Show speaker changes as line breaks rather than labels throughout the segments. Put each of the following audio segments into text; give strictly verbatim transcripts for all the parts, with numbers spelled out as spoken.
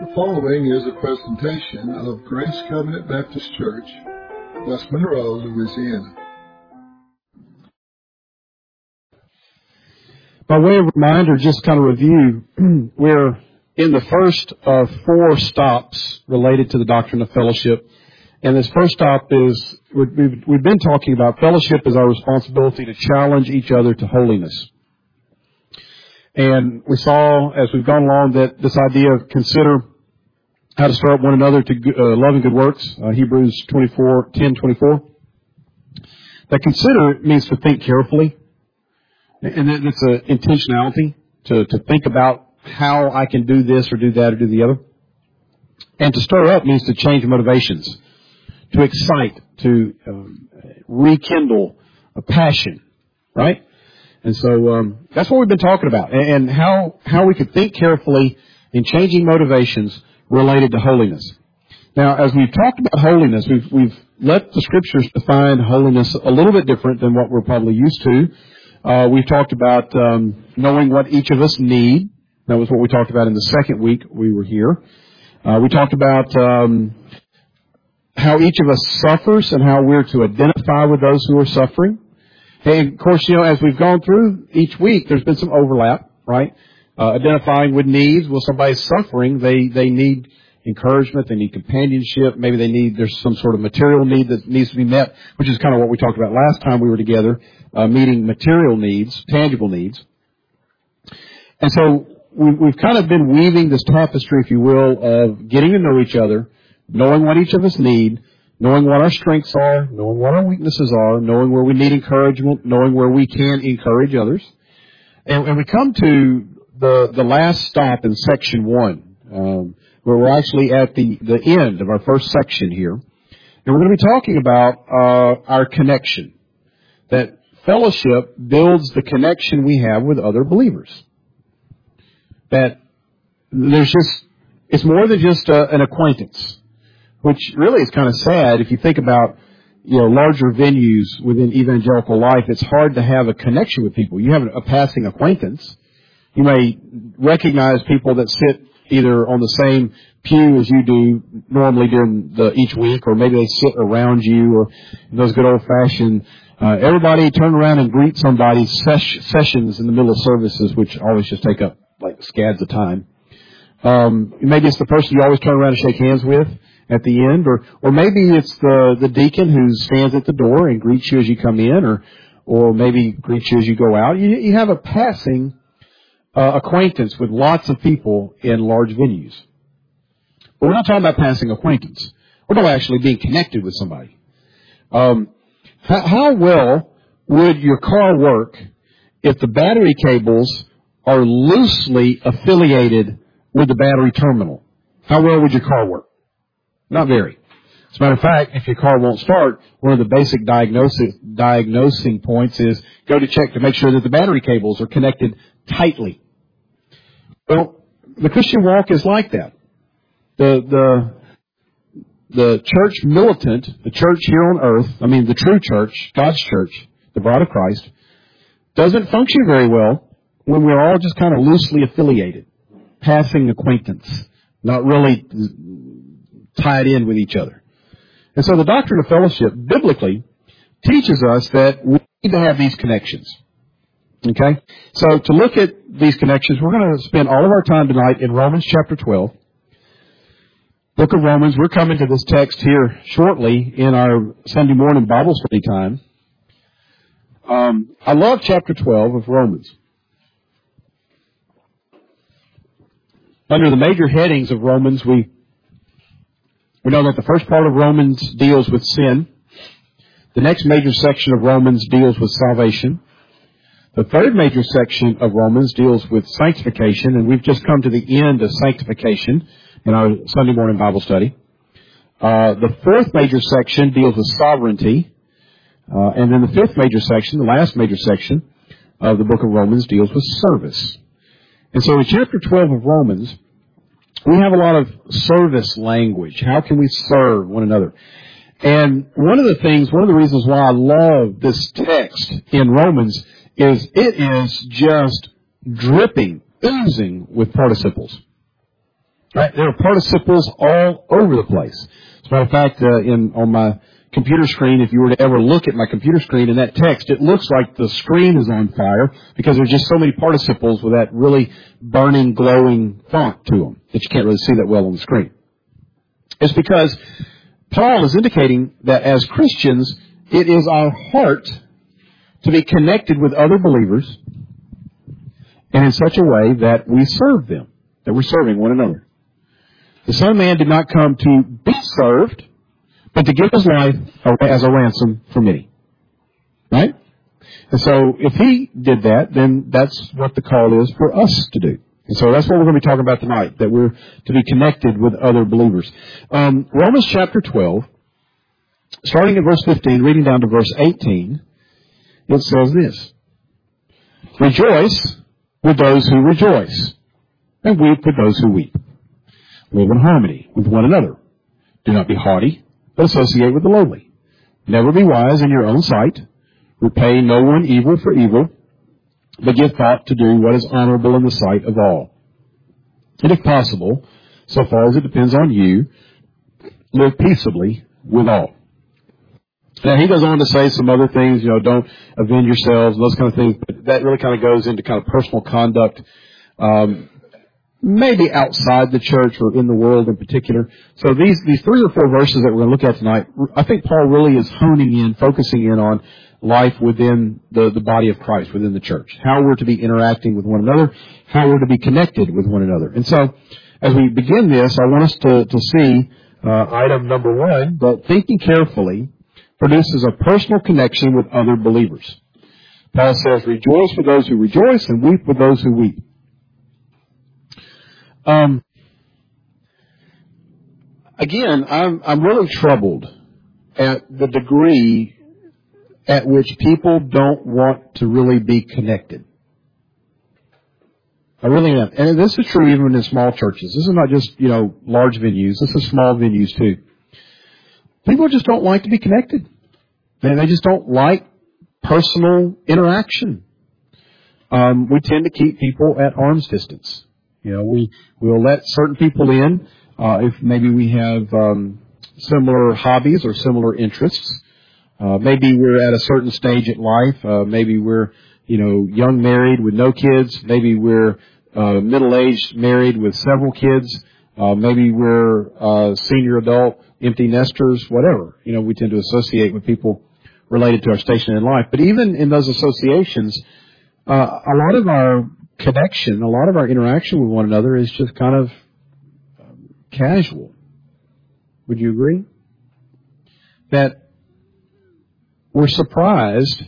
The following is a presentation of Grace Covenant Baptist Church, West Monroe, Louisiana.
By way of reminder, just kind of review, we're in the first of four stops related to the doctrine of fellowship. And this first stop is, we've, we've been talking about fellowship as our responsibility to challenge each other to holiness. And we saw, as we've gone along, that this idea of consider how to stir up one another to uh, love and good works, uh, Hebrews twenty-four, ten, twenty-four. That consider means to think carefully. And it's an intentionality to, to think about how I can do this or do that or do the other. And to stir up means to change motivations, to excite, to um, rekindle a passion, right? And so um, that's what we've been talking about, and, and how how we could think carefully in changing motivations related to holiness. Now, as we've talked about holiness, we've we've let the Scriptures define holiness a little bit different than what we're probably used to. Uh, we've talked about um, knowing what each of us need. That was what we talked about in the second week we were here. Uh, we talked about um, how each of us suffers and how we're to identify with those who are suffering. And of course, you know, as we've gone through each week, there's been some overlap, right? Uh, identifying with needs. Well, somebody's suffering. They, they need encouragement. They need companionship. Maybe they need, there's some sort of material need that needs to be met, which is kind of what we talked about last time we were together, uh, meeting material needs, tangible needs. And so we, we've kind of been weaving this tapestry, if you will, of getting to know each other, knowing what each of us need, knowing what our strengths are, knowing what our weaknesses are, knowing where we need encouragement, knowing where we can encourage others. And, and we come to the, the last stop in section one, um, where we're actually at the, the end of our first section here. And we're going to be talking about uh, our connection. That fellowship builds the connection we have with other believers. That there's just, it's more than just a, an acquaintance. Which really is kind of sad if you think about, you know, larger venues within evangelical life. It's hard to have a connection with people. You have a passing acquaintance. You may recognize people that sit either on the same pew as you do normally during the each week, or maybe they sit around you, or those good old-fashioned, uh, everybody turn around and greet somebody ses- sessions in the middle of services, which always just take up like scads of time. Um, maybe it's the person you always turn around and shake hands with at the end, or or maybe it's the the deacon who stands at the door and greets you as you come in, or or maybe greets you as you go out. You, you have a passing uh, acquaintance with lots of people in large venues. But we're not talking about passing acquaintance. We're talking about actually being connected with somebody. Um, how, how well would your car work if the battery cables are loosely affiliated with the battery terminal? How well would your car work? Not very. As a matter of fact, if your car won't start, one of the basic diagnosis, diagnosing points is go to check to make sure that the battery cables are connected tightly. Well, the Christian walk is like that. The, the, the church militant, the church here on earth, I mean the true church, God's church, the bride of Christ, doesn't function very well when we're all just kind of loosely affiliated, passing acquaintance, not really tied in with each other. And so the doctrine of fellowship, biblically, teaches us that we need to have these connections. Okay? So to look at these connections, we're going to spend all of our time tonight in Romans chapter twelve. Book of Romans. We're coming to this text here shortly in our Sunday morning Bible study time. Um, I love chapter twelve of Romans. Under the major headings of Romans, we We know that the first part of Romans deals with sin. The next major section of Romans deals with salvation. The third major section of Romans deals with sanctification, and we've just come to the end of sanctification in our Sunday morning Bible study. Uh, the fourth major section deals with sovereignty. Uh, and then the fifth major section, the last major section of the book of Romans, deals with service. And so in chapter twelve of Romans, we have a lot of service language. How can we serve one another? And one of the things, one of the reasons why I love this text in Romans is it is just dripping, oozing with participles. Right? There are participles all over the place. As a matter of fact, uh, in on my computer screen, if you were to ever look at my computer screen in that text, it looks like the screen is on fire because there's just so many participles with that really burning, glowing font to them that you can't really see that well on the screen. It's because Paul is indicating that as Christians, it is our heart to be connected with other believers and in such a way that we serve them, that we're serving one another. The Son of Man did not come to be served, but to give His life as a ransom for many. Right? And so if He did that, then that's what the call is for us to do. And so that's what we're going to be talking about tonight, that we're to be connected with other believers. Um, Romans chapter twelve, starting at verse fifteen, reading down to verse eighteen, it says this: Rejoice with those who rejoice, and weep with those who weep. Live in harmony with one another. Do not be haughty, but associate with the lowly. Never be wise in your own sight. Repay no one evil for evil, but give thought to do what is honorable in the sight of all. And if possible, so far as it depends on you, live peaceably with all. Now, he goes on to say some other things, you know, don't avenge yourselves, those kind of things, but that really kind of goes into kind of personal conduct, um, maybe outside the church or in the world in particular. So these, these three or four verses that we're going to look at tonight, I think Paul really is honing in, focusing in on life within the, the body of Christ, within the church. How we're to be interacting with one another, how we're to be connected with one another. And so, as we begin this, I want us to, to see uh, item number one, that thinking carefully produces a personal connection with other believers. Paul says, rejoice with those who rejoice and weep with those who weep. Um, again, I'm, I'm really troubled at the degree at which people don't want to really be connected. I really am. And this is true even in small churches. This is not just, you know, large venues. This is small venues too. People just don't like to be connected. They just don't like personal interaction. Um, we tend to keep people at arm's distance. You know, we we'll let certain people in uh, if maybe we have um, similar hobbies or similar interests. Uh, maybe we're at a certain stage in life. Uh, maybe we're, you know, young married with no kids. Maybe we're uh, middle-aged married with several kids. Uh, maybe we're uh, senior adult, empty nesters, whatever. You know, we tend to associate with people related to our station in life. But even in those associations, uh, a lot of our connection, a lot of our interaction with one another is just kind of um, casual. Would you agree? That we're surprised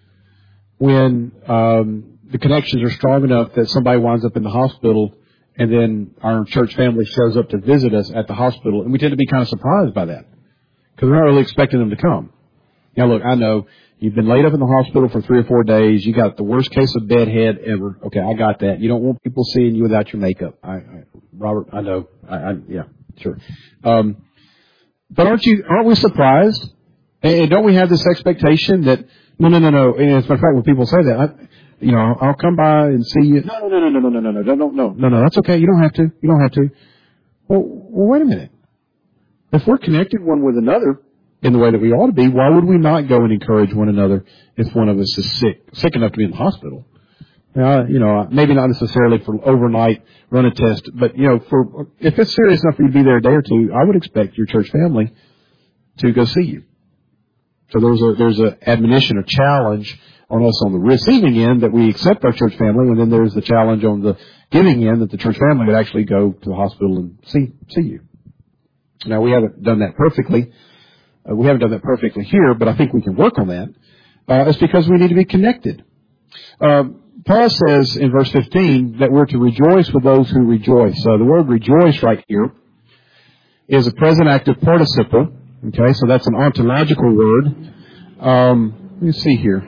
when um, the connections are strong enough that somebody winds up in the hospital and then our church family shows up to visit us at the hospital, and we tend to be kind of surprised by that because we're not really expecting them to come. Now, look, I know you've been laid up in the hospital for three or four days. You got the worst case of bedhead ever. Okay, I got that. You don't want people seeing you without your makeup. I, I Robert, I know. I, I yeah, sure. Um, but aren't you? Aren't we surprised? And don't we have this expectation that no, no, no, no? And as a matter of fact, when people say that, I, you know, I'll come by and see you. No, no, no, no, no, no, no, no, no, no, no, no, no. That's okay. You don't have to. You don't have to. Well, well, wait a minute. If we're connected one with another in the way that we ought to be, why would we not go and encourage one another if one of us is sick, sick enough to be in the hospital? Uh, you know, maybe not necessarily for overnight run a test, but you know, for if it's serious enough for you to be there a day or two, I would expect your church family to go see you. So there's a there's a admonition, a challenge on us on the receiving end that we accept our church family, and then there's the challenge on the giving end that the church family would actually go to the hospital and see see you. Now we haven't done that perfectly. Uh, we haven't done that perfectly here, but I think we can work on that. Uh, it's because we need to be connected. Uh, Paul says in verse fifteen that we're to rejoice with those who rejoice. So the word rejoice right here is a present active participle. Okay, so that's an ontological word. Um, let me see here.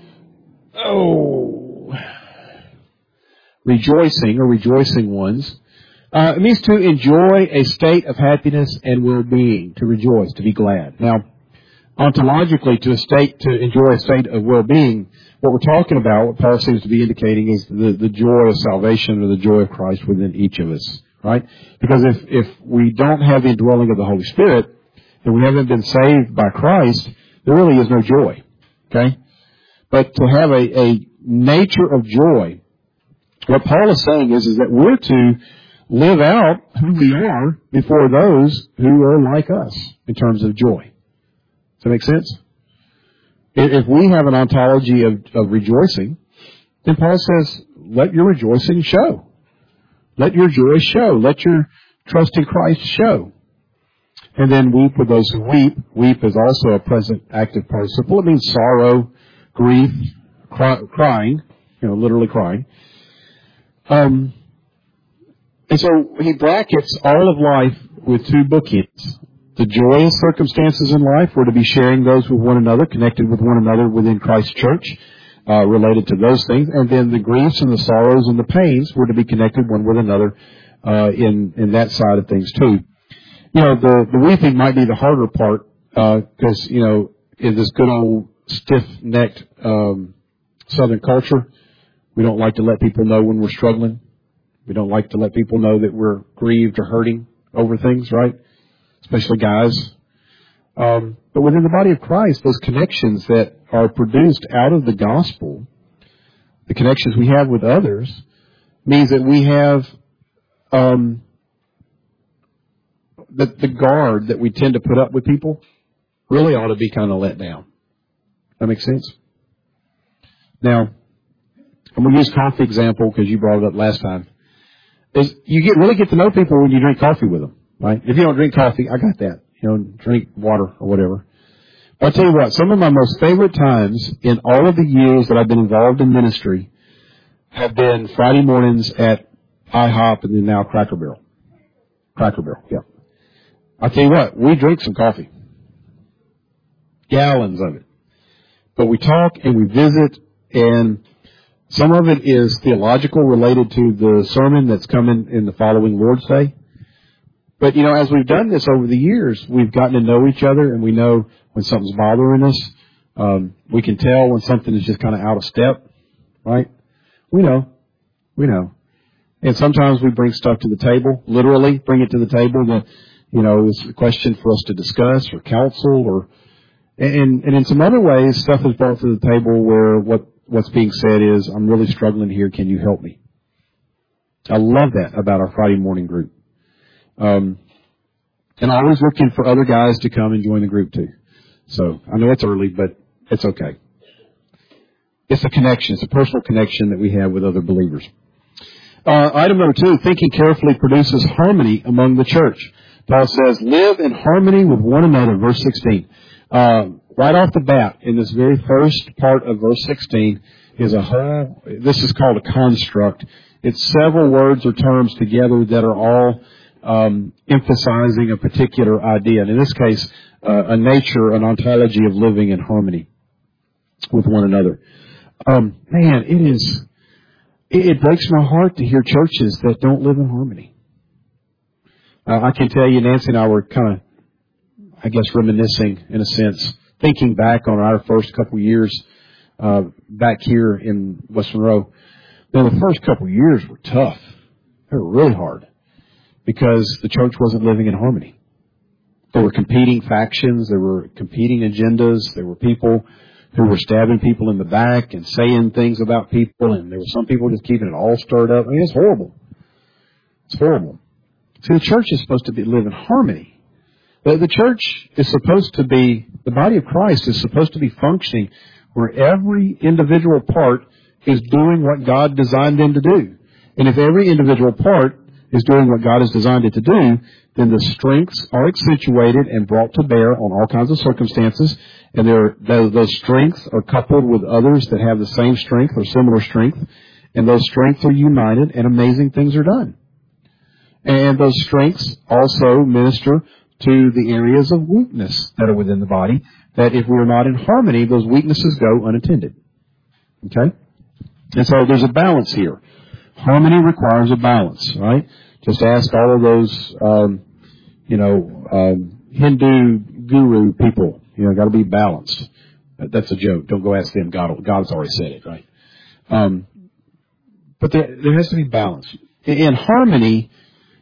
Oh, rejoicing or rejoicing ones. Uh, it means to enjoy a state of happiness and well-being, to rejoice, to be glad. Now, ontologically, to a state, to enjoy a state of well-being, what we're talking about, what Paul seems to be indicating, is the, the joy of salvation or the joy of Christ within each of us, right? Because if, if we don't have the indwelling of the Holy Spirit, and we haven't been saved by Christ, there really is no joy, okay? But to have a, a nature of joy, what Paul is saying is, is that we're to live out who we are before those who are like us in terms of joy. Does that make sense? If we have an ontology of, of rejoicing, then Paul says, let your rejoicing show. Let your joy show. Let your trust in Christ show. And then weep with those who weep. Weep is also a present active participle. It means sorrow, grief, cry, crying, you know, literally crying. Um, and so he brackets all of life with two bookends. The joyous circumstances in life were to be sharing those with one another, connected with one another within Christ's church, uh, related to those things. And then the griefs and the sorrows and the pains were to be connected one with another, uh, in, in that side of things too. You know, the, the weeping might be the harder part, uh, cause, you know, in this good old stiff-necked, um, Southern culture, we don't like to let people know when we're struggling. We don't like to let people know that we're grieved or hurting over things, right? Especially guys. Um, but within the body of Christ, those connections that are produced out of the gospel, the connections we have with others, means that we have um, the, the guard that we tend to put up with people really ought to be kind of let down. That makes sense? Now, I'm going to use coffee example because you brought it up last time. Is you get really get to know people when you drink coffee with them. Right? If you don't drink coffee, I got that. You know, drink water or whatever. But I'll tell you what, some of my most favorite times in all of the years that I've been involved in ministry have been Friday mornings at IHOP and then now Cracker Barrel. Cracker Barrel, yeah. I'll tell you what, we drink some coffee. Gallons of it. But we talk and we visit, and some of it is theological related to the sermon that's coming in the following Lord's Day. But, you know, as we've done this over the years, we've gotten to know each other, and we know when something's bothering us. Um, we can tell when something is just kind of out of step, right? We know. We know. And sometimes we bring stuff to the table, literally bring it to the table that, you know, is a question for us to discuss or counsel, or, and, and in some other ways, stuff is brought to the table where what, what's being said is, I'm really struggling here, can you help me? I love that about our Friday morning group. Um, and I'm always looking for other guys to come and join the group too. So I know it's early, but it's okay. It's a connection. It's a personal connection that we have with other believers. Uh, item number two, thinking carefully produces harmony among the church. Paul says, live in harmony with one another, verse sixteen. Uh, right off the bat, in this very first part of verse sixteen, is a whole, this is called a construct. It's several words or terms together that are all Um, emphasizing a particular idea, and in this case, uh, a nature, an ontology of living in harmony with one another. Um, man, it is, it, it breaks my heart to hear churches that don't live in harmony. Uh, I can tell you, Nancy and I were kind of, I guess, reminiscing in a sense, thinking back on our first couple years uh, back here in West Monroe. Now, the first couple years were tough. They were really hard. Because the church wasn't living in harmony. There were competing factions, there were competing agendas, there were people who were stabbing people in the back and saying things about people, and there were some people just keeping it all stirred up. I mean, it's horrible. It's horrible. See, the church is supposed to be, live in harmony. The, the church is supposed to be, the body of Christ is supposed to be functioning where every individual part is doing what God designed them to do. And if every individual part is doing what God has designed it to do, then the strengths are accentuated and brought to bear on all kinds of circumstances, and those, those strengths are coupled with others that have the same strength or similar strength, and those strengths are united, and amazing things are done. And those strengths also minister to the areas of weakness that are within the body, that if we're not in harmony, those weaknesses go unattended. Okay? And so there's a balance here. Harmony requires a balance, right? Just ask all of those, um, you know, um, Hindu guru people. You know, got to be balanced. That's a joke. Don't go ask them. God, God's already said it, right? Um, but there, there has to be balance. In harmony,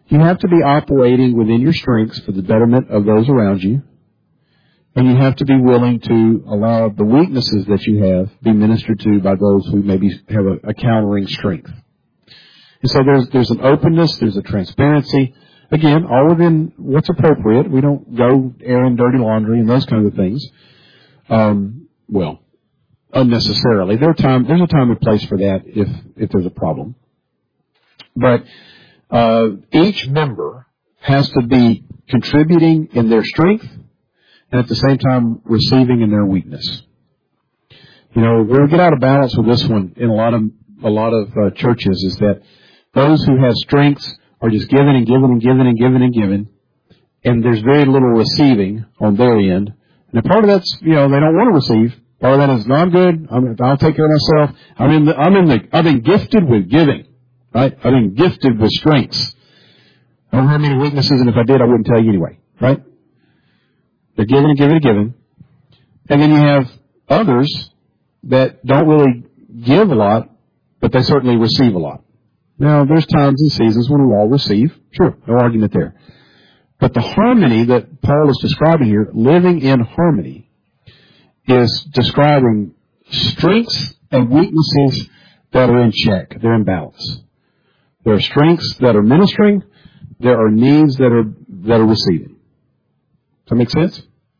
You have to be operating within your strengths for the betterment of those around you. And you have to be willing to allow the weaknesses that you have be ministered to by those who maybe have a, a countering strength. And so there's, there's an openness, there's a transparency. Again, all within what's appropriate. We don't go airing dirty laundry and those kinds of things. Um, well, unnecessarily. There are time, there's a time and place for that if, if there's a problem. But, uh, each member has to be contributing in their strength and at the same time receiving in their weakness. You know, where we get out of balance with this one in a lot of, a lot of uh, churches is that those who have strengths are just giving and giving and giving and giving and giving, and there's very little receiving on their end. And part of that's, you know, they don't want to receive. Part of that is, no, I'm good. I'm, I'll take care of myself. I'm in the, I'm in the, I've been gifted with giving, right? I've been gifted with strengths. I don't have many weaknesses, and if I did, I wouldn't tell you anyway, right? They're giving and giving and giving. And then you have others that don't really give a lot, but they certainly receive a lot. Now, there's times and seasons when we all receive. Sure, no argument there. But the harmony that Paul is describing here, living in harmony, is describing strengths and weaknesses that are in check. They're in balance. There are strengths that are ministering. There are needs that are, that are receiving. Does that make sense?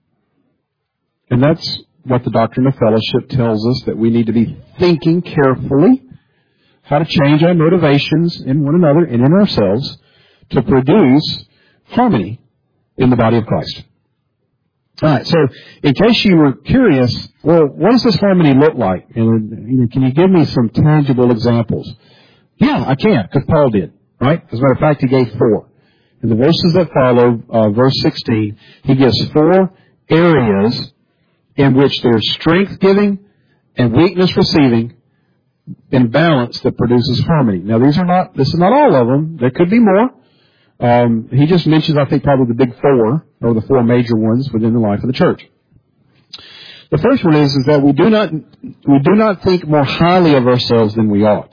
And that's what the doctrine of fellowship tells us, that we need to be thinking carefully how to change our motivations in one another and in ourselves to produce harmony in the body of Christ. All right, so in case you were curious, well, what does this harmony look like? And you know, can you give me some tangible examples? Yeah, I can, because Paul did, right? As a matter of fact, he gave four. In the verses that follow, uh, verse sixteen, he gives four areas in which there's strength giving and weakness receiving in balance that produces harmony. Now, these are not, this is not all of them. There could be more. Um, he just mentions, I think, probably the big four, or the four major ones within the life of the church. The first one is, is that we do not, we do not think more highly of ourselves than we ought.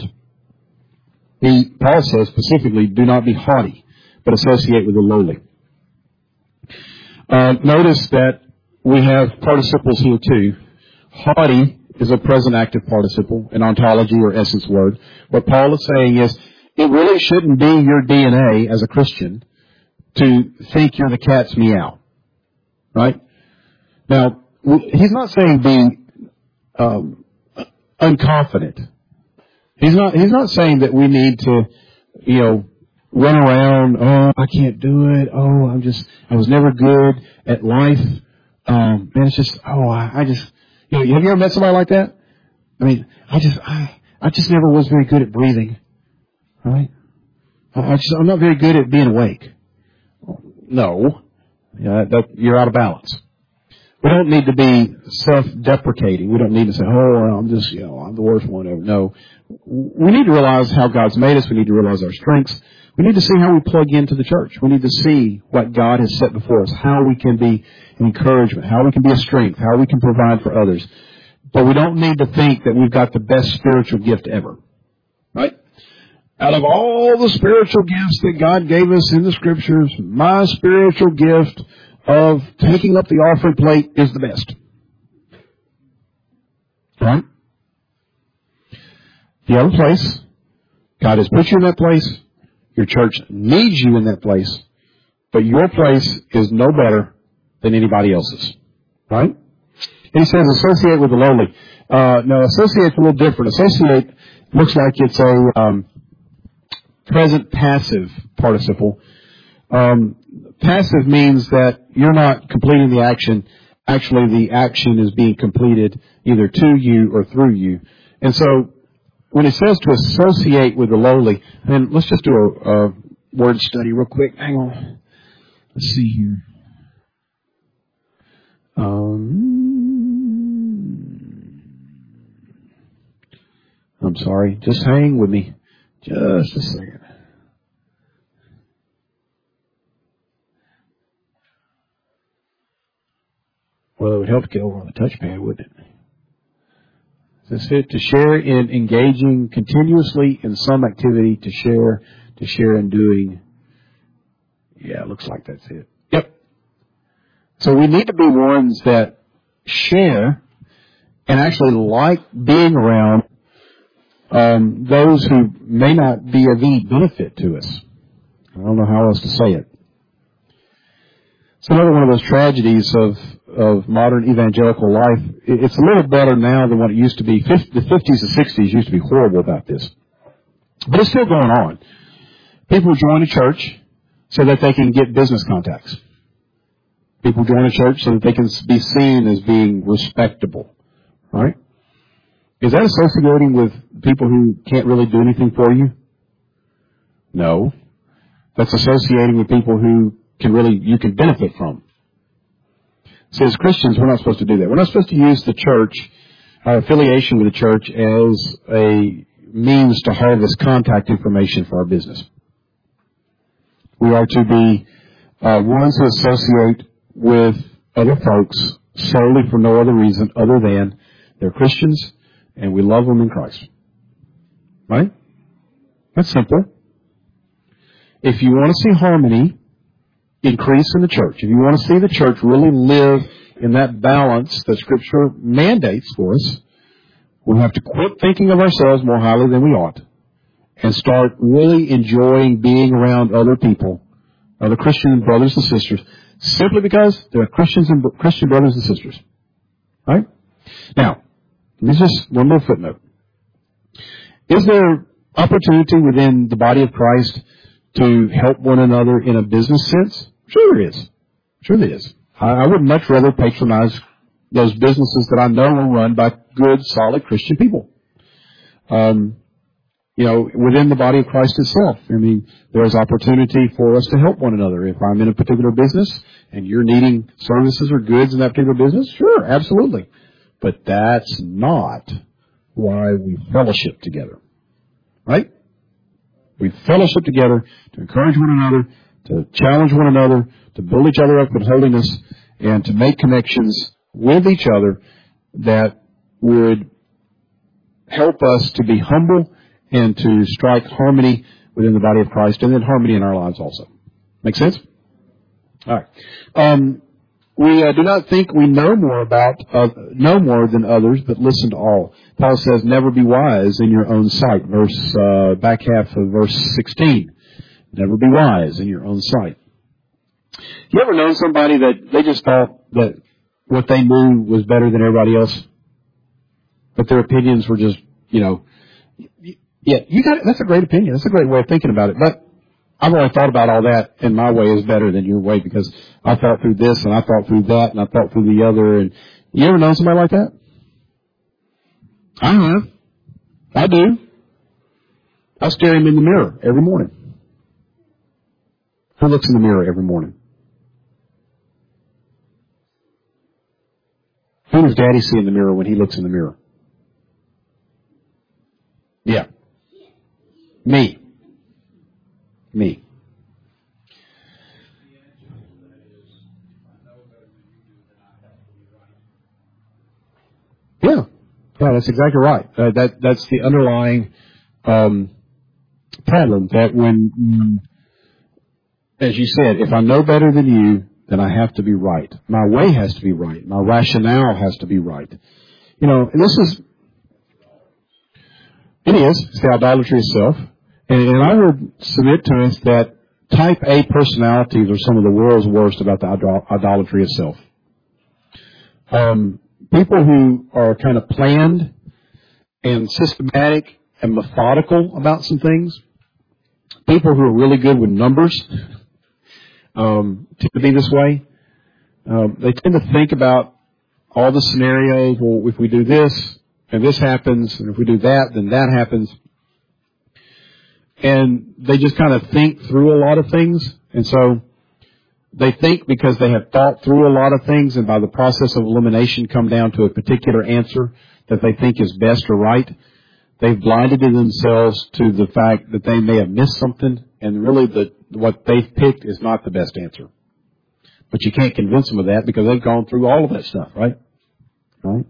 He, Paul says specifically, do not be haughty, but associate with the lowly. Uh, notice that we have participles here too. Haughty is a present active participle, an ontology or essence word. What Paul is saying is, it really shouldn't be your D N A as a Christian to think you're the cat's meow. Right? Now, he's not saying be um, unconfident. He's not, he's not saying that we need to, you know, run around, oh, I can't do it. Oh, I'm just, I was never good at life. Um, man, it's just, oh, I, I just, you know, have you ever met somebody like that? I mean, I just, I, I just never was very good at breathing. Right? I just, I'm not very good at being awake. No. Yeah, that, you're out of balance. We don't need to be self-deprecating. We don't need to say, oh, I'm just, you know, I'm the worst one ever. No. We need to realize how God's made us. We need to realize our strengths. We need to see how we plug into the church. We need to see what God has set before us, how we can be an encouragement, how we can be a strength, how we can provide for others. But we don't need to think that we've got the best spiritual gift ever. Right? Out of all the spiritual gifts that God gave us in the Scriptures, my spiritual gift of taking up the offering plate is the best. Right? You have a place. God has put you in that place. Your church needs you in that place. But your place is no better than anybody else's. Right? And he says associate with the lowly. Uh, no, associate's a little different. Associate looks like it's a um, present passive participle. Um, passive means that you're not completing the action. Actually, the action is being completed either to you or through you. And so, when it says to associate with the lowly, and let's just do a, a word study real quick. Hang on. Let's see here. Um, I'm sorry. Just hang with me. Just a second. Well, it would help to get over on the touchpad, wouldn't it? It said to share in engaging continuously in some activity, to share, to share in doing, Yeah, it looks like that's it. Yep. So we need to be ones that share and actually like being around um, those who may not be of any benefit to us. I don't know how else to say it. It's another one of those tragedies of, of modern evangelical life. It's a little better now than what it used to be. The fifties and sixties used to be horrible about this. But it's still going on. People join a church so that they can get business contacts. People join a church so that they can be seen as being respectable. Right? Is that associating with people who can't really do anything for you? No. That's associating with people who can really, you can benefit from. So as Christians, we're not supposed to do that. We're not supposed to use the church, our affiliation with the church, as a means to harvest contact information for our business. We are to be uh, ones who associate with other folks solely for no other reason other than they're Christians and we love them in Christ. Right? That's simple. If you want to see harmony increase in the church, if you want to see the church really live in that balance that Scripture mandates for us, we have to quit thinking of ourselves more highly than we ought and start really enjoying being around other people, other Christian brothers and sisters, simply because they're Christians and Christian brothers and sisters. Right? Now, this is just one more footnote. Is there opportunity within the body of Christ to help one another in a business sense? Sure there is. Sure there is. I, I would much rather patronize those businesses that I know are run by good, solid Christian people. Um, you know, within the body of Christ itself. I mean, there's opportunity for us to help one another. If I'm in a particular business and you're needing services or goods in that particular business, sure, absolutely. But that's not why we fellowship together. Right? We fellowship together to encourage one another, to challenge one another, to build each other up in holiness, and to make connections with each other that would help us to be humble and to strike harmony within the body of Christ, and then harmony in our lives also. Make sense? All right. Um, we uh, do not think we know more about uh, know more than others, but listen to all. Paul says, "Never be wise in your own sight." Verse uh, back half of verse sixteen. Never be wise in your own sight. You ever known somebody that they just thought that what they knew was better than everybody else, but their opinions were just, you know, yeah, you got it. That's a great opinion. That's a great way of thinking about it. But I've always thought about all that, and my way is better than your way because I thought through this, and I thought through that, and I thought through the other. And you ever known somebody like that? I have. I do. I stare him in the mirror every morning. Who looks in the mirror every morning? Who does Daddy see in the mirror when he looks in the mirror? Yeah. Me. Me. Yeah. Yeah, that's exactly right. Uh, that that's the underlying um, problem. That when, mm, as you said, if I know better than you, then I have to be right. My way has to be right. My rationale has to be right. You know, and this is, it is, it's the idolatry itself. And, and I would submit to us that type A personalities are some of the world's worst about the idol- idolatry itself. Um, people who are kind of planned and systematic and methodical about some things. People who are really good with numbers um, tend to be this way. Um, they tend to think about all the scenarios. Well, if we do this and this happens, and if we do that, then that happens. And they just kind of think through a lot of things. And so they think because they have thought through a lot of things and by the process of elimination come down to a particular answer that they think is best or right. They've blinded themselves to the fact that they may have missed something, and really the, what they've picked is not the best answer. But you can't convince them of that because they've gone through all of that stuff, right? Right?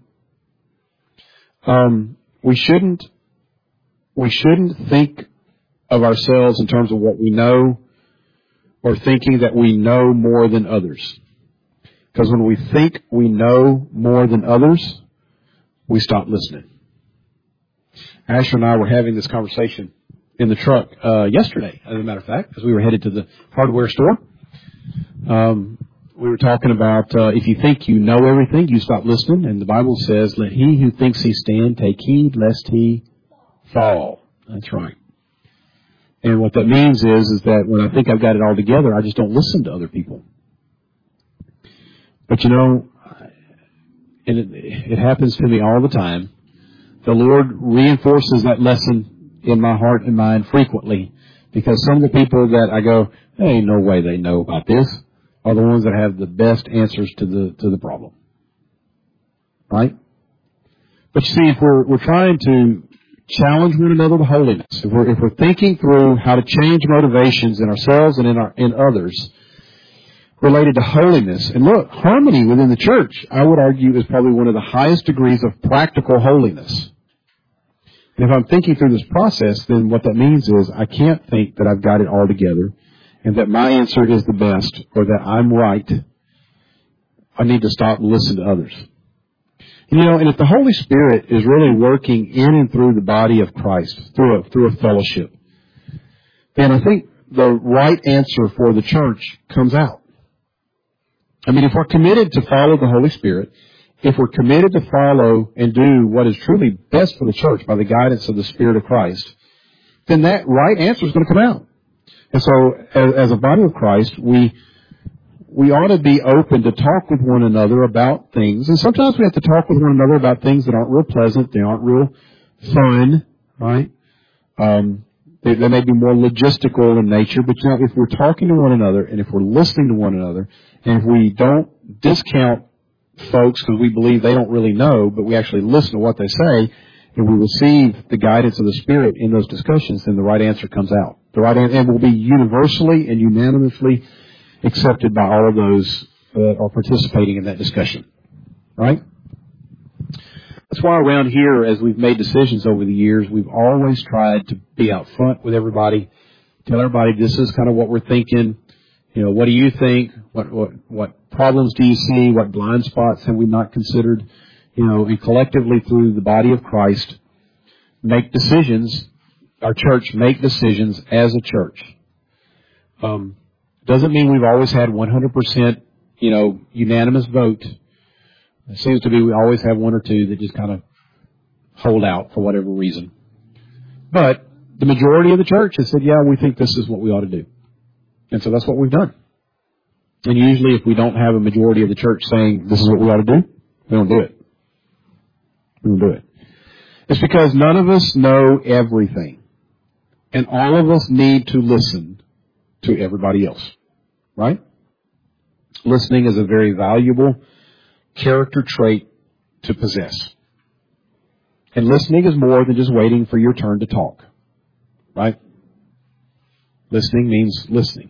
Um, we shouldn't, we shouldn't think of ourselves in terms of what we know. or thinking that we know more than others. Because when we think we know more than others, we stop listening. Asher and I were having this conversation in the truck uh yesterday, as a matter of fact, as we were headed to the hardware store. Um, we were talking about uh, if you think you know everything, you stop listening. And the Bible says, let he who thinks he stand take heed lest he fall. That's right. And what that means is, is that when I think I've got it all together, I just don't listen to other people. But you know, and it, it happens to me all the time. The Lord reinforces that lesson in my heart and mind frequently, because some of the people that I go, there ain't no way they know about this, are the ones that have the best answers to the to the problem. Right? But you see, if we're we're trying to challenge one another to holiness, if we're if we're thinking through how to change motivations in ourselves and in our in others related to holiness, and look, harmony within the church, I would argue, is probably one of the highest degrees of practical holiness. And if I'm thinking through this process, then what that means is I can't think that I've got it all together and that my answer is the best or that I'm right. I need to stop and listen to others. And, you know, and if the Holy Spirit is really working in and through the body of Christ, through a, through a fellowship, then I think the right answer for the church comes out. I mean, if we're committed to follow the Holy Spirit, if we're committed to follow and do what is truly best for the church by the guidance of the Spirit of Christ, then that right answer is going to come out. And so, as, as a body of Christ, we we ought to be open to talk with one another about things. And sometimes we have to talk with one another about things that aren't real pleasant, they aren't real fun, right? Um, they, they may be more logistical in nature, but you know, if we're talking to one another and if we're listening to one another, and if we don't discount folks because we believe they don't really know, but we actually listen to what they say, and we receive the guidance of the Spirit in those discussions, then the right answer comes out. The right answer and will be universally and unanimously accepted by all of those that are participating in that discussion. Right? That's why around here, as we've made decisions over the years, we've always tried to be out front with everybody, tell everybody this is kind of what we're thinking. You know, what do you think? What what what problems do you see? What blind spots have we not considered? You know, and collectively through the body of Christ, make decisions. Our church make decisions as a church. Um, doesn't mean we've always had one hundred percent, you know, unanimous vote. It seems to be we always have one or two that just kind of hold out for whatever reason. But the majority of the church has said, yeah, we think this is what we ought to do. And so that's what we've done. And usually if we don't have a majority of the church saying this is what we ought to do, we don't do it. We don't do it. It's because none of us know everything. And all of us need to listen to everybody else. Right? Listening is a very valuable character trait to possess. And listening is more than just waiting for your turn to talk. Right? Listening means listening.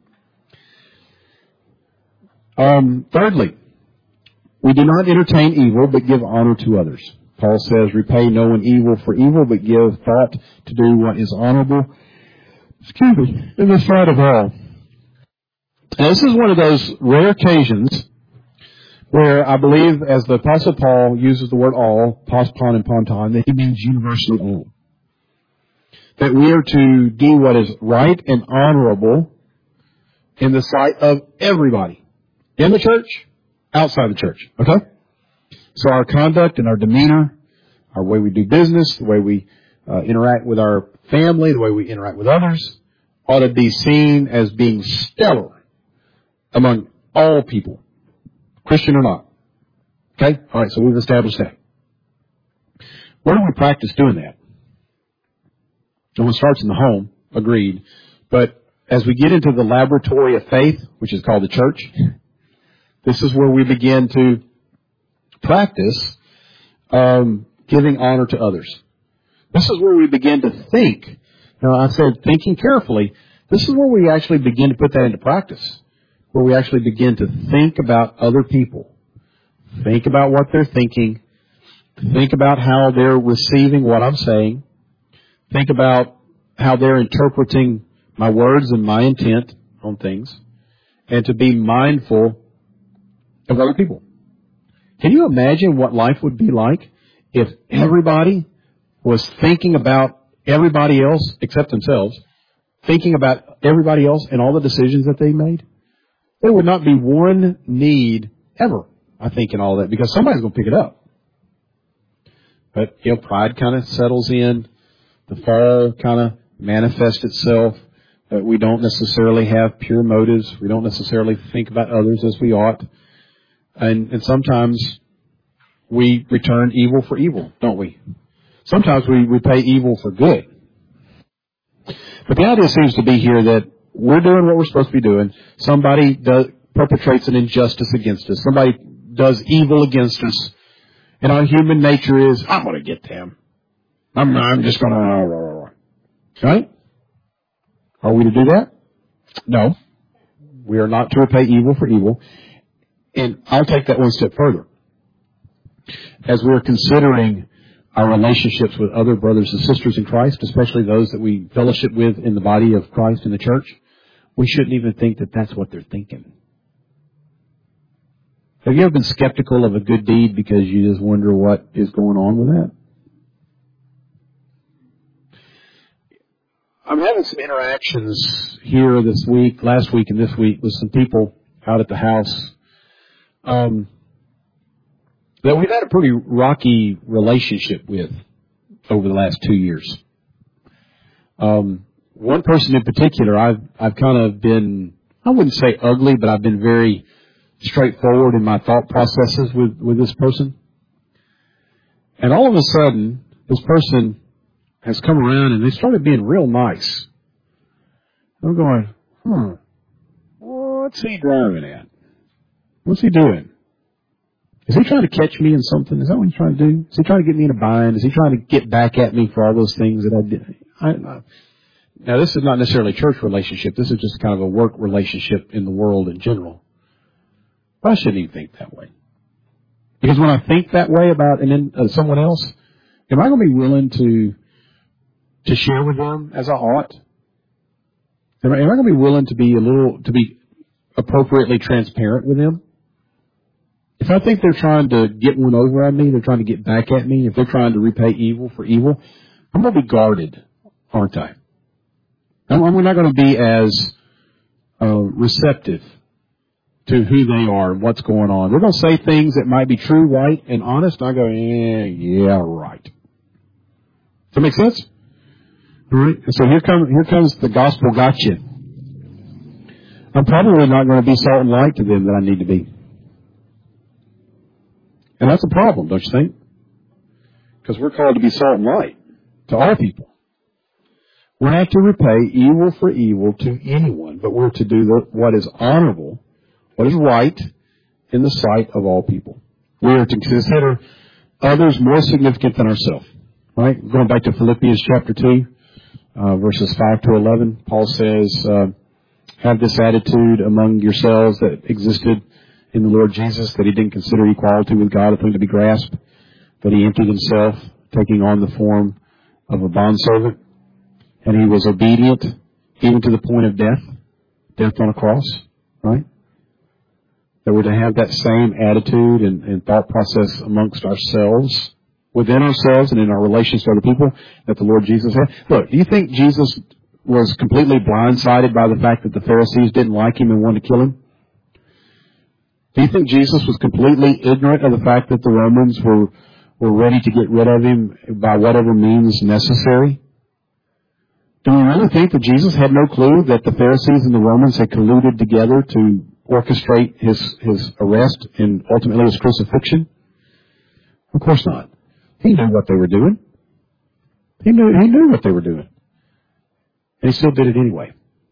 Um, thirdly, we do not entertain evil, but give honor to others. Paul says, repay no one evil for evil, but give thought to do what is honorable, excuse me, in the sight of all. Now, this is one of those rare occasions where I believe, as the Apostle Paul uses the word all, pos, pon, and ponton, that he means universally all. That we are to do what is right and honorable in the sight of everybody. In the church, outside the church. Okay? So our conduct and our demeanor, our way we do business, the way we uh, interact with our family, the way we interact with others, ought to be seen as being stellar among all people, Christian or not. Okay? All right, so we've established that. Where do we practice doing that? Well, it starts in the home, agreed. But as we get into the laboratory of faith, which is called the church, this is where we begin to practice um, giving honor to others. This is where we begin to think. Now, I said thinking carefully. This is where we actually begin to put that into practice, where we actually begin to think about other people, think about what they're thinking, think about how they're receiving what I'm saying, think about how they're interpreting my words and my intent on things and to be mindful of other people. Can you imagine what life would be like if everybody was thinking about everybody else except themselves, thinking about everybody else and all the decisions that they made? There would not be one need ever, I think, in all that, because somebody's going to pick it up. But, you know, pride kind of settles in. The fall kind of manifests itself. Uh, we don't necessarily have pure motives. We don't necessarily think about others as we ought. And, and sometimes we return evil for evil, don't we? Sometimes we repay evil for good. But the idea seems to be here that we're doing what we're supposed to be doing. Somebody does, perpetrates an injustice against us. Somebody does evil against us. And our human nature is, I'm going to get them. I'm, I'm just going to... Right? Are we to do that? No. We are not to repay evil for evil. And I'll take that one step further. As we're considering our relationships with other brothers and sisters in Christ, especially those that we fellowship with in the body of Christ in the church, we shouldn't even think that that's what they're thinking. Have you ever been skeptical of a good deed because you just wonder what is going on with that? I'm having some interactions here this week, last week and this week, with some people out at the house um, that we've had a pretty rocky relationship with over the last two years. Um, one person in particular, I've I've kind of been, I wouldn't say ugly, but I've been very straightforward in my thought processes with, with this person. And all of a sudden, this person has come around and they started being real nice. I'm going, hmm, what's he driving at? What's he doing? Is he trying to catch me in something? Is that what he's trying to do? Is he trying to get me in a bind? Is he trying to get back at me for all those things that I did? I, I, now, this is not necessarily a church relationship. This is just kind of a work relationship in the world in general. But I shouldn't even think that way. Because when I think that way about an, uh, someone else, am I going to be willing to to share with them as I ought? Am I, am I going to be willing to be a little, to be appropriately transparent with them? If I think they're trying to get one over on me, they're trying to get back at me, if they're trying to repay evil for evil, I'm going to be guarded, aren't I? I'm, I'm not going to be as uh, receptive to who they are and what's going on. They're going to say things that might be true, right, and honest. I go, yeah, yeah, right. Does that make sense? All right. And so here comes here comes the gospel gotcha. I'm probably not going to be salt and light to them that I need to be. And that's a problem, don't you think? Because we're called to be salt and light to all people. We're not to repay evil for evil to anyone, but we're to do the, what is honorable, what is right in the sight of all people. We are to consider others more significant than ourselves. Right? Going back to Philippians chapter two, uh, verses five to eleven, Paul says, uh, have this attitude among yourselves that existed in the Lord Jesus, that he didn't consider equality with God a thing to be grasped, that he emptied himself, taking on the form of a bondservant, and he was obedient even to the point of death, death on a cross, right? That we're to have that same attitude and, and thought process amongst ourselves, within ourselves and in our relations to other people that the Lord Jesus had. Look, do you think Jesus was completely blindsided by the fact that the Pharisees didn't like him and wanted to kill him? Do you think Jesus was completely ignorant of the fact that the Romans were, were ready to get rid of him by whatever means necessary? Do we really think that Jesus had no clue that the Pharisees and the Romans had colluded together to orchestrate his, his arrest and ultimately his crucifixion? Of course not. He knew what they were doing. He knew, he knew what they were doing. And he still did it anyway.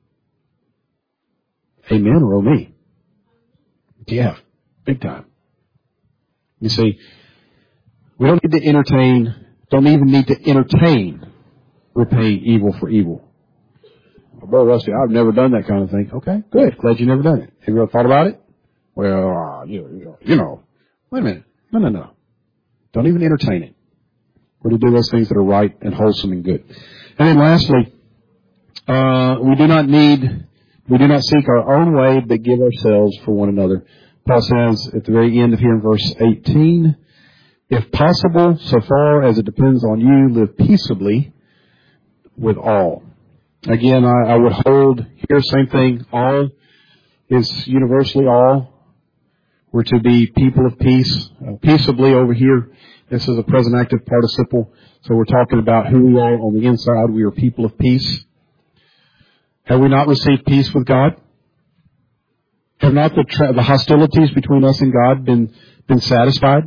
Amen or oh me? Yeah, big time. You see, we don't need to entertain, don't even need to entertain repaying evil for evil. Well, Brother Rusty, I've never done that kind of thing. Okay, good. Glad you never done it. Have you ever thought about it? Well, uh, you, you know, wait a minute. No, no, no. Don't even entertain it. We're to do those things that are right and wholesome and good. And then lastly, uh, we do not need We do not seek our own way, but give ourselves for one another. Paul says at the very end of here in verse eighteen, if possible, so far as it depends on you, live peaceably with all. Again, I, I would hold here, same thing, all is universally all. We're to be people of peace, uh, peaceably over here. This is a present active participle. So we're talking about who we are on the inside. We are people of peace. Have we not received peace with God? Have not the, tra- the hostilities between us and God been, been satisfied?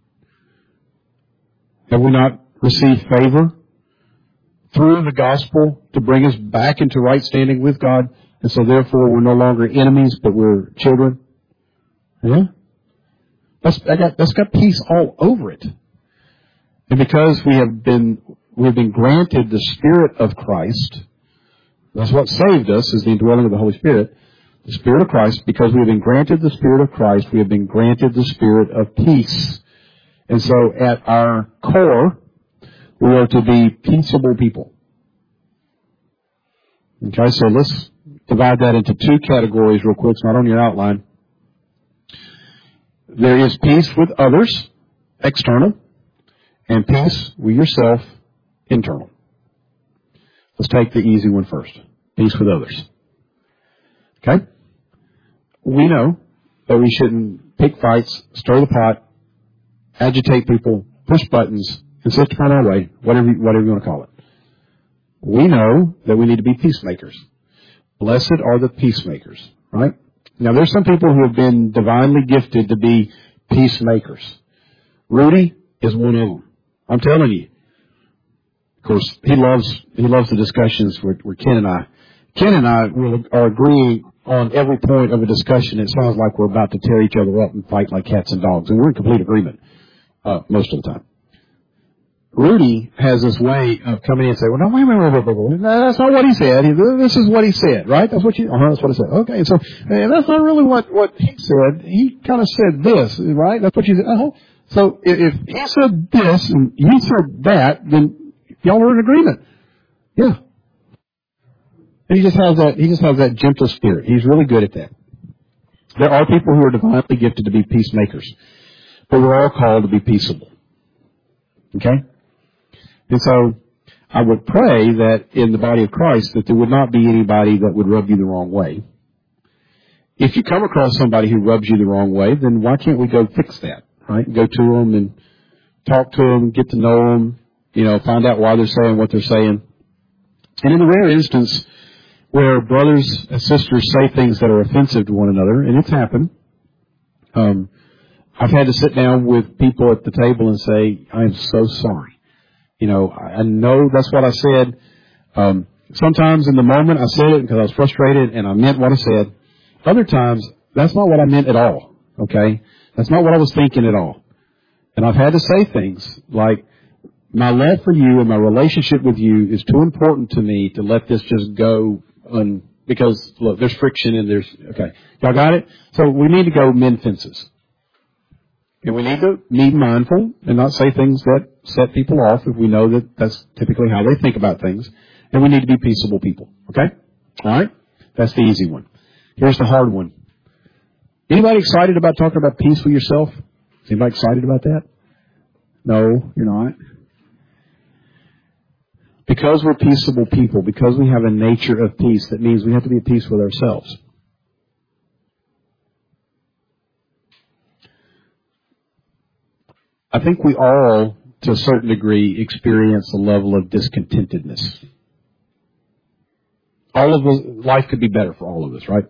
Have we not received favor through the gospel to bring us back into right standing with God? And so therefore we're no longer enemies, but we're children. Yeah? That's, that got, that's got peace all over it. And because we have been, we have been granted the Spirit of Christ, that's what saved us, is the indwelling of the Holy Spirit, the Spirit of Christ. Because we have been granted the Spirit of Christ, we have been granted the Spirit of peace. And so at our core, we are to be peaceable people. Okay, so let's divide that into two categories real quick. It's not on your outline. There is peace with others, external, and peace with yourself, internal. Let's take the easy one first. Peace with others. Okay? We know that we shouldn't pick fights, stir the pot, agitate people, push buttons, insist upon our way, whatever, whatever you want to call it. We know that we need to be peacemakers. Blessed are the peacemakers, right? Now, there's some people who have been divinely gifted to be peacemakers. Rudy is one of them. I'm telling you. Of course, he loves he loves the discussions where, where Ken and I, Ken and I will, are agreeing on every point of a discussion. It sounds like we're about to tear each other up and fight like cats and dogs, and we're in complete agreement uh, most of the time. Rudy has this way of coming in and saying, well, no, wait, wait, wait, wait, wait, wait. That's not what he said. This is what he said, right? That's what you, uh-huh, that's what I said. Okay, so, and that's not really what, what he said. He kind of said this, right? That's what you said. Uh-huh. So if, if he said this and you said that, then y'all are in agreement. Yeah. And he just has that, he just has that gentle spirit. He's really good at that. There are people who are divinely gifted to be peacemakers, but we're all called to be peaceable. Okay? And so, I would pray that in the body of Christ that there would not be anybody that would rub you the wrong way. If you come across somebody who rubs you the wrong way, then why can't we go fix that, right? Go to them and talk to them, get to know them, you know, find out why they're saying what they're saying. And in the rare instance where brothers and sisters say things that are offensive to one another, and it's happened, um, I've had to sit down with people at the table and say, I am so sorry. You know, I know that's what I said. Um, sometimes in the moment I said it because I was frustrated and I meant what I said. Other times, that's not what I meant at all. Okay? That's not what I was thinking at all. And I've had to say things like, my love for you and my relationship with you is too important to me to let this just go un, because, look, there's friction and there's, okay. Y'all got it? So we need to go mend fences. And we need to be mindful and not say things that set people off if we know that that's typically how they think about things. And we need to be peaceable people. Okay? All right? That's the easy one. Here's the hard one. Anybody excited about talking about peace with yourself? Is anybody excited about that? No, you're not. Because we're peaceable people, because we have a nature of peace, that means we have to be at peace with ourselves. I think we all, to a certain degree, experience a level of discontentedness. All of us, life could be better for all of us, right?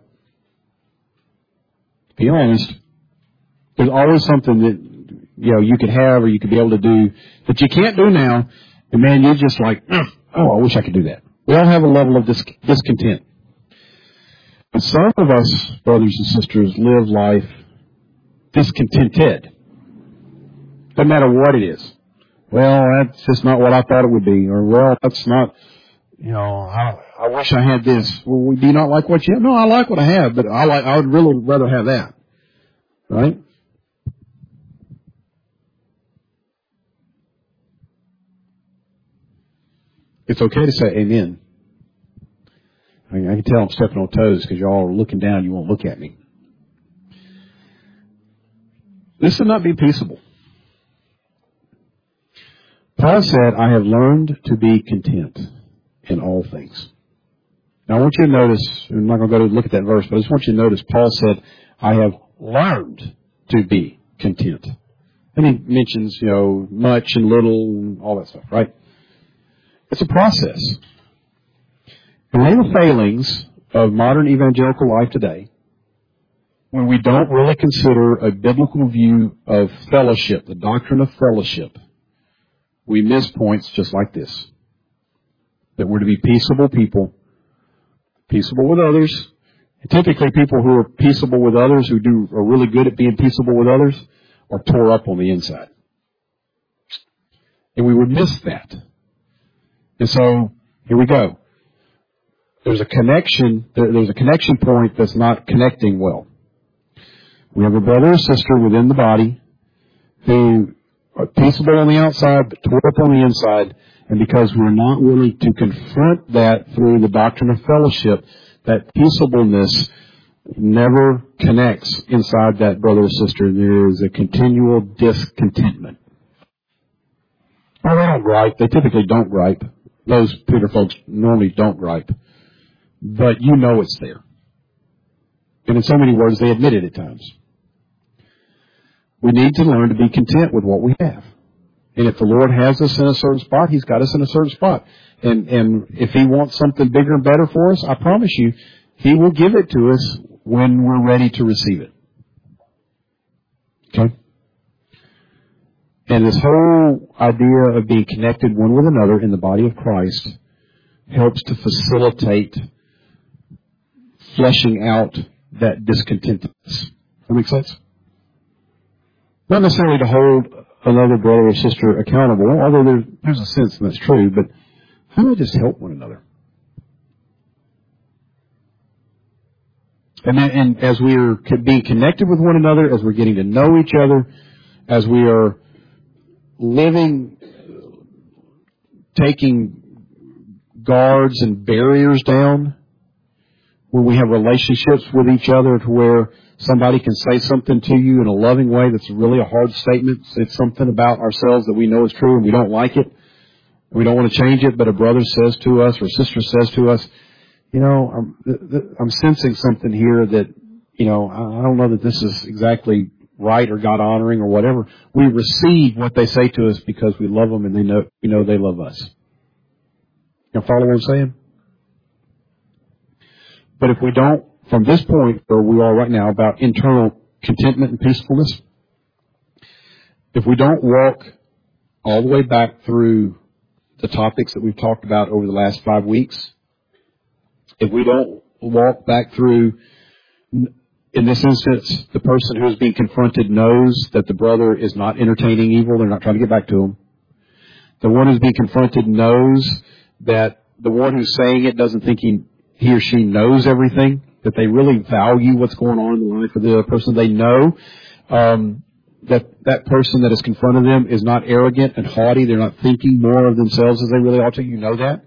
To be honest, there's always something that, you know, you could have or you could be able to do that you can't do now. And man, you're just like, oh, I wish I could do that. We all have a level of dis- discontent. And some of us, brothers and sisters, live life discontented. Doesn't matter what it is. Well, that's just not what I thought it would be. Or, well, that's not, you know, I, I wish I had this. Well, do you not like what you have? No, I like what I have, but I like, I would really rather have that. Right? It's okay to say amen. I, I can tell I'm stepping on toes because y'all are looking down. You won't look at me. This would not be peaceable. Paul said, I have learned to be content in all things. Now I want you to notice, I'm not going to go to look at that verse, but I just want you to notice Paul said, I have learned to be content. And he mentions, you know, much and little and all that stuff, right? It's a process. And one of the failings of modern evangelical life today, when we don't really consider a biblical view of fellowship, the doctrine of fellowship, we miss points just like this. That we're to be peaceable people, peaceable with others. And typically people who are peaceable with others, who do are really good at being peaceable with others, are tore up on the inside. And we would miss that. And so, here we go. There's a connection, there, there's a connection point that's not connecting well. We have a brother or sister within the body who are peaceable on the outside, but tore up on the inside. And because we're not willing to confront that through the doctrine of fellowship, that peaceableness never connects inside that brother or sister. There is a continual discontentment. Well, they don't gripe. They typically don't gripe. Those Peter folks normally don't gripe. But you know it's there. And in so many words, they admit it at times. We need to learn to be content with what we have. And if the Lord has us in a certain spot, He's got us in a certain spot. And, and if He wants something bigger and better for us, I promise you, He will give it to us when we're ready to receive it. Okay? And this whole idea of being connected one with another in the body of Christ helps to facilitate fleshing out that discontentedness. Does that make sense? Not necessarily to hold another brother or sister accountable, although there's, there's a sense that's true, but how do we just help one another? And, then, and as we are being connected with one another, as we're getting to know each other, as we are living, taking guards and barriers down, where we have relationships with each other to where somebody can say something to you in a loving way that's really a hard statement. It's something about ourselves that we know is true and we don't like it. We don't want to change it, but a brother says to us or a sister says to us, you know, I'm, I'm sensing something here that, you know, I don't know that this is exactly right or God honoring or whatever. We receive what they say to us because we love them and they know, we know they love us. You follow what I'm saying? But if we don't, from this point where we are right now about internal contentment and peacefulness, if we don't walk all the way back through the topics that we've talked about over the last five weeks, if we don't walk back through, in this instance, the person who is being confronted knows that the brother is not entertaining evil. They're not trying to get back to him. The one who's being confronted knows that the one who's saying it doesn't think he, he or she knows everything, that they really value what's going on in the life of the other person. They know um, that that person that has confronted them is not arrogant and haughty. They're not thinking more of themselves as they really ought to. You know that.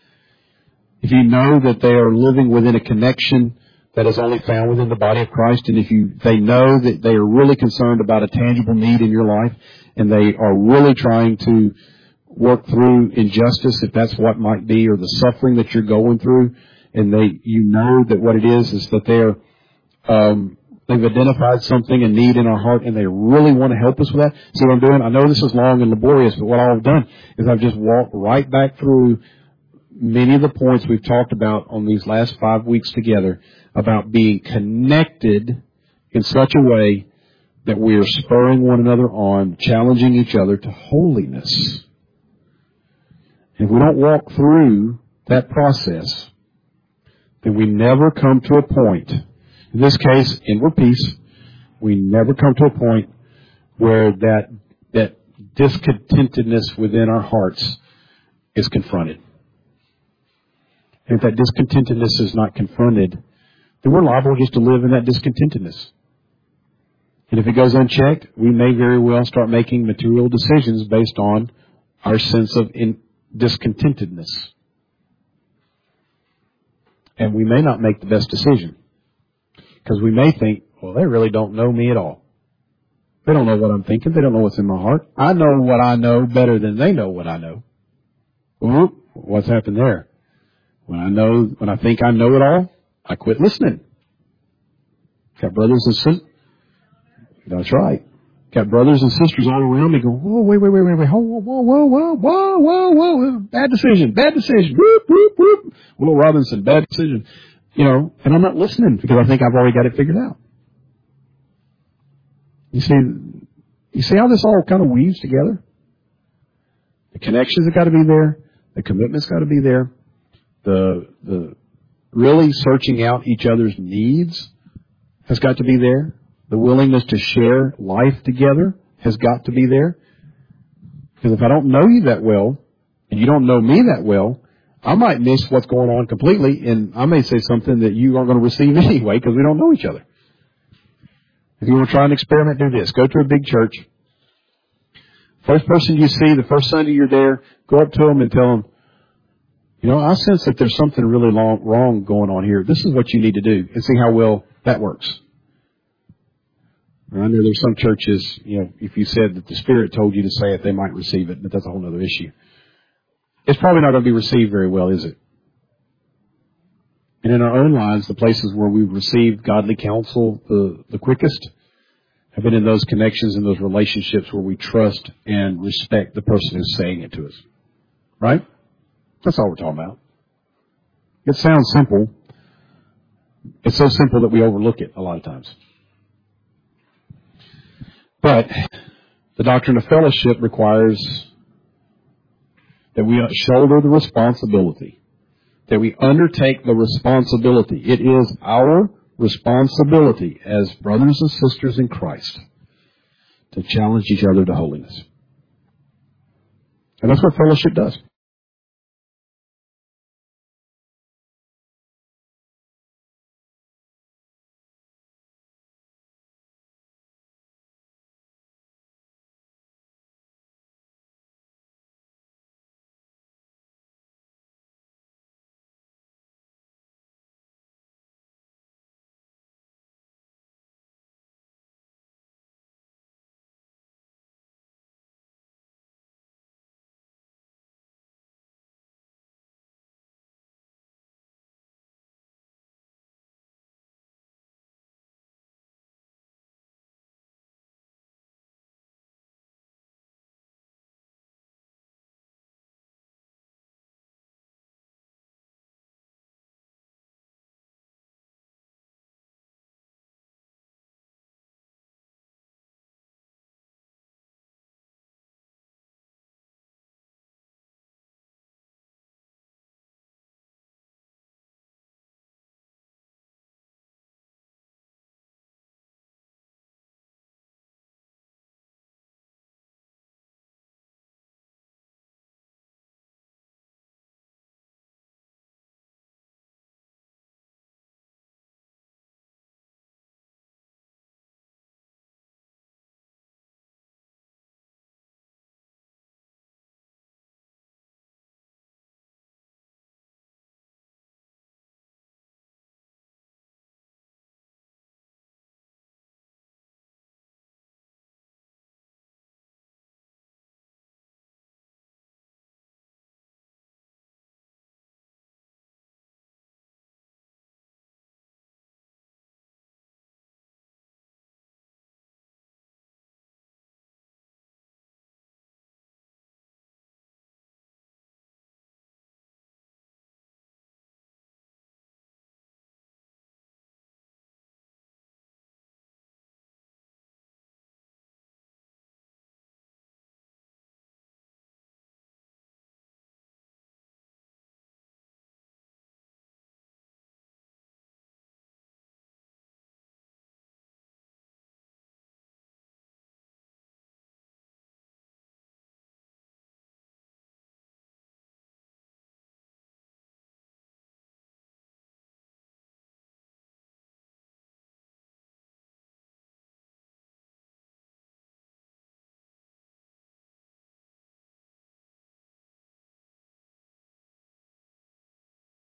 If you know that they are living within a connection that is only found within the body of Christ, and if you they know that they are really concerned about a tangible need in your life, and they are really trying to work through injustice, if that's what might be, or the suffering that you're going through, and they, you know that what it is is that they're, um, they've identified something, a need in our heart, and they really want to help us with that. See what I'm doing? I know this is long and laborious, but what I've done is I've just walked right back through many of the points we've talked about on these last five weeks together about being connected in such a way that we are spurring one another on, challenging each other to holiness. If we don't walk through that process, then we never come to a point, in this case, inward peace, we never come to a point where that, that discontentedness within our hearts is confronted. And if that discontentedness is not confronted, then we're liable just to live in that discontentedness. And if it goes unchecked, we may very well start making material decisions based on our sense of in discontentedness. And we may not make the best decision. Because we may think, well, they really don't know me at all. They don't know what I'm thinking. They don't know what's in my heart. I know what I know better than they know what I know. Well, what's happened there? When I know, when I think I know it all, I quit listening. Got brothers and sisters. That's right. Got brothers and sisters all around me going, whoa, wait, wait, wait, wait, wait, whoa, whoa, whoa, whoa, whoa, whoa, whoa, bad decision, bad decision, whoop, whoop, whoop. Will Robinson, bad decision. You know, and I'm not listening because I think I've already got it figured out. You see, you see how this all kind of weaves together? The connections have got to be there. The commitment's got to be there. The, the really searching out each other's needs has got to be there. The willingness to share life together has got to be there. Because if I don't know you that well, and you don't know me that well, I might miss what's going on completely, and I may say something that you aren't going to receive anyway because we don't know each other. If you want to try an experiment, do this. Go to a big church. First person you see, the first Sunday you're there, go up to them and tell them, you know, I sense that there's something really long, wrong going on here. This is what you need to do, and see how well that works. I know there's some churches, you know, if you said that the Spirit told you to say it, they might receive it, but that's a whole other issue. It's probably not going to be received very well, is it? And in our own lives, the places where we've received godly counsel the, the quickest have been in those connections and those relationships where we trust and respect the person who's saying it to us. Right? That's all we're talking about. It sounds simple. It's so simple that we overlook it a lot of times. But the doctrine of fellowship requires that we shoulder the responsibility, that we undertake the responsibility. It is our responsibility as brothers and sisters in Christ to challenge each other to holiness. And that's what fellowship does.